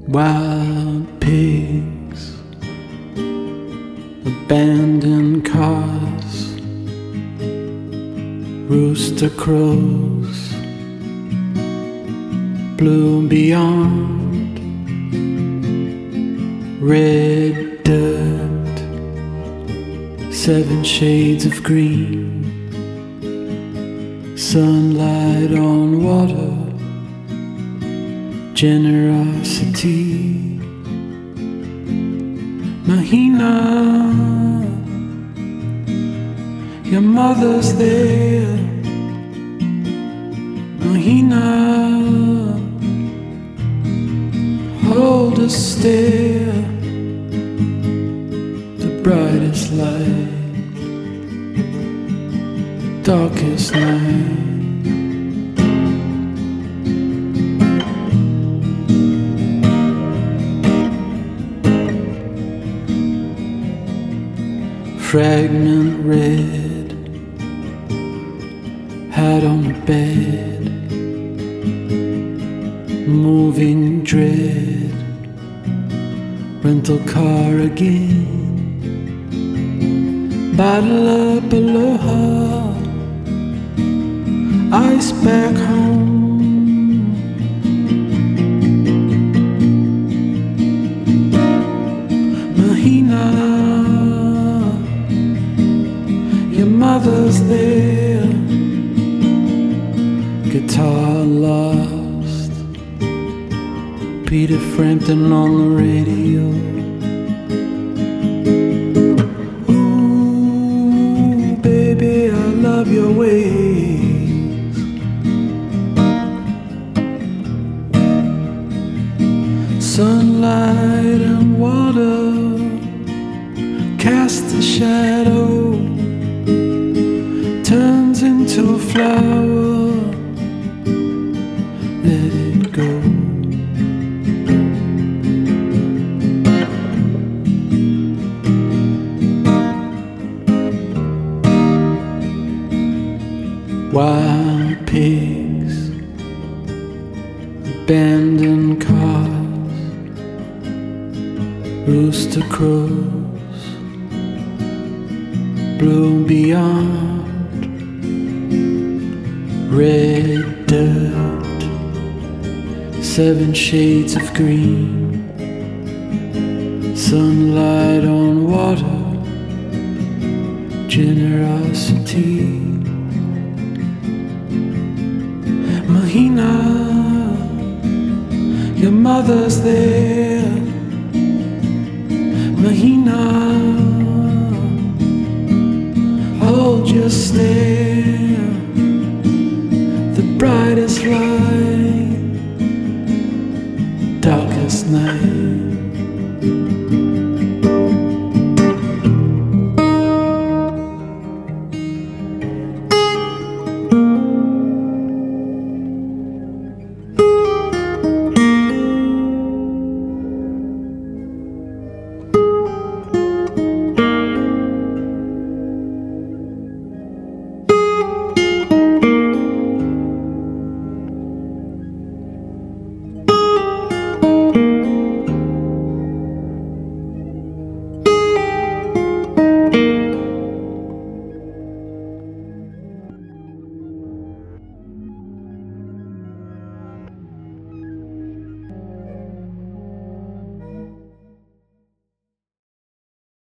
Wild pigs, abandoned cars, rooster crows, blue beyond, red dirt, 7 shades of green, sunlight on water, generosity. Mahina, your mother's there. Mahina, hold a stare, the brightest light, darkest night. Fragment red, hat on the bed, moving dread, rental car again, bottle up aloha, ice back home. Mahina, your mother's there, guitar lost, Peter Frampton on the radio. Ooh, baby, I love your ways. Sunlight and water cast a shadow, turns into a flower, let it go. Wild pigs, abandoned cars, rooster crows, blue beyond, red dirt, 7 shades of green, sunlight on water, generosity. Mahina, your mother's there. Mahina, hold your stare, the brightest light, darkest night.